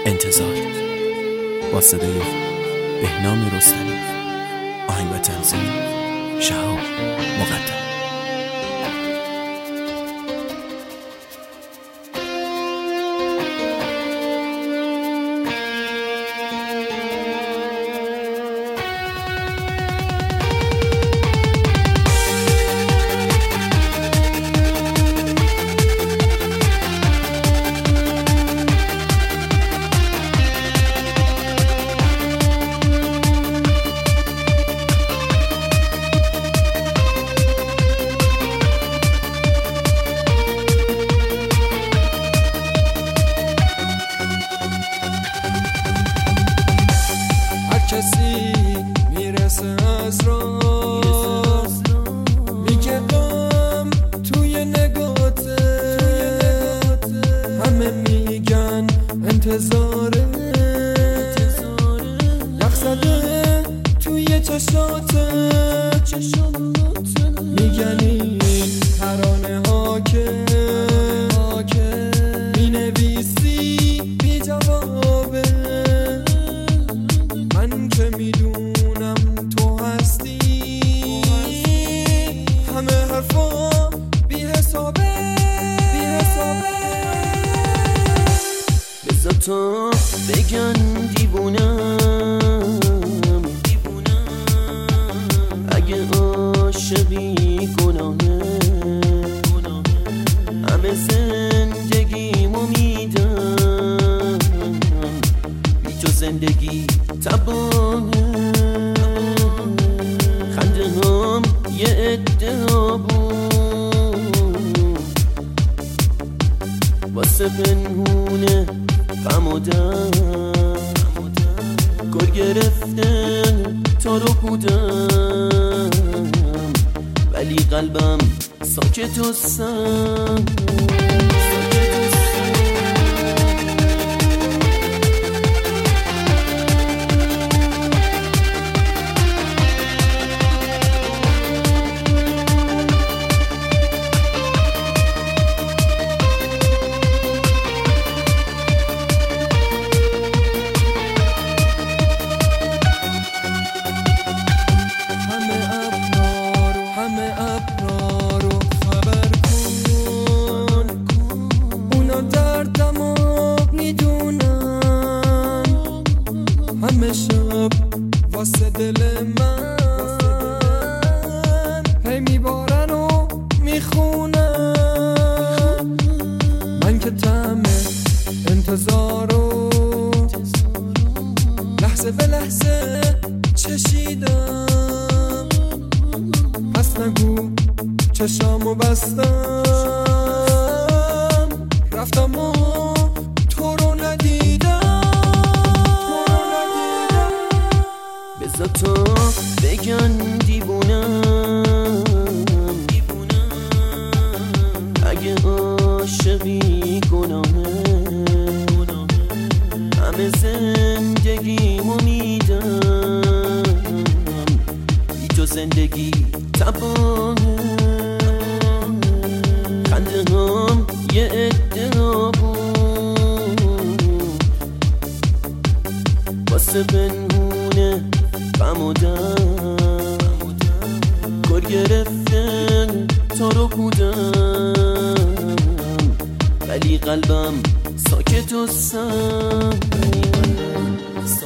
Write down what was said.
انتظار با صدای بهنام رستمی، آهنگ و تنظیم شهاب مقدم. کسی میرسه از راه میگه غم توی نگاته، همه میگن انتظاره، یخ زده توی چشاته، میگن این ترانه ها که مینویسی بی جوابه، من که میدونم تو هستی، همه حرفا بی حسابه. بذار تا بگن دیوونم، اگه عاشقی گناهه، همه زندگیمو میدم، بی تو زندگی تباهه، خنده هم یه ادعا بود، واسه پنهونه غم و دم، گل گرفتن تا رو بودم، ولی قلبم ساکت و سم. همه شب واسه دل من هی میبارن و میخونن، من که طعم انتظارو لحظه به لحظه چشیدم، پس نگو چشامو بستم، رفتم و تو رو ندیدم. بذار تا بگن دیوونم، اگه عاشقی گناهه، همه زندگیمو میدم، بی تو زندگی تباهه، خنده هم یه ادعا بود، واسه پنهونه غم و دم، گل گرفتن تا رو بودم، ولی قلبم ساکت و سم.